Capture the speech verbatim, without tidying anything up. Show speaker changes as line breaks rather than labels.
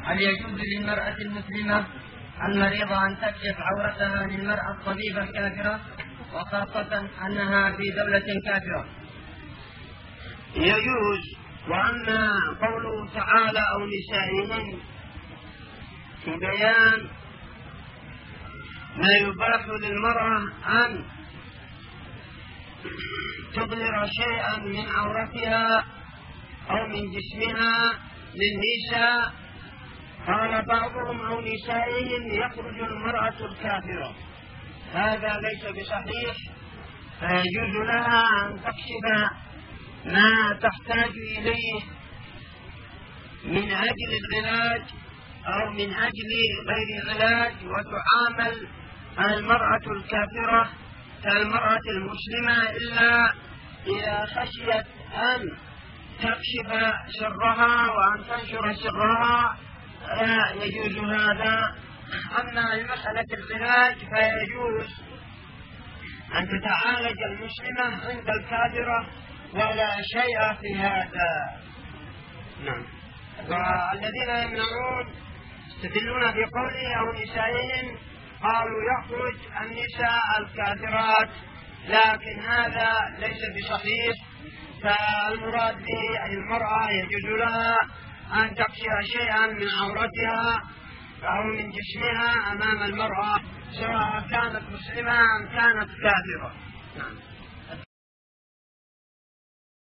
هل يجوز للمرأة المسلمة المريضة أن تكشف عورتها للمرأة الطبيبة الكافرة، وخاصة أنها في دولة كافرة؟
يجوز. وأما قوله تعالى أو نسائهن في بيان ما يباح للمرأة أن تظهر شيئا من عورتها أو من جسمها للنساء، قال بعضهم أو نسائهن يخرج المرأة الكافرة، هذا ليس بصحيح، فيجوز لها أن تكشف ما تحتاج إليه من أجل العلاج أو من أجل غير العلاج، وتعامل المرأة الكافرة كالمرأة المسلمة، إلا إذا خشيت أن تكشف سرها وأن تنشر سرها لا يجوز هذا. أما المسألة العلاج فيجوز أن تتعالج المسلمة عند الكافرة ولا شيء في هذا. نعم. والذين يمنعون يستدلون في قوله أو نسائهم قالوا يخرج النساء الكافرات، لكن هذا ليس بصحيح، فالمراد به أي المرأة يجوز لها أن تكشف شيئا من عورتها أو من جسمها أمام المرأة، سواء كانت مسلمة أم كانت كافرة. نعم.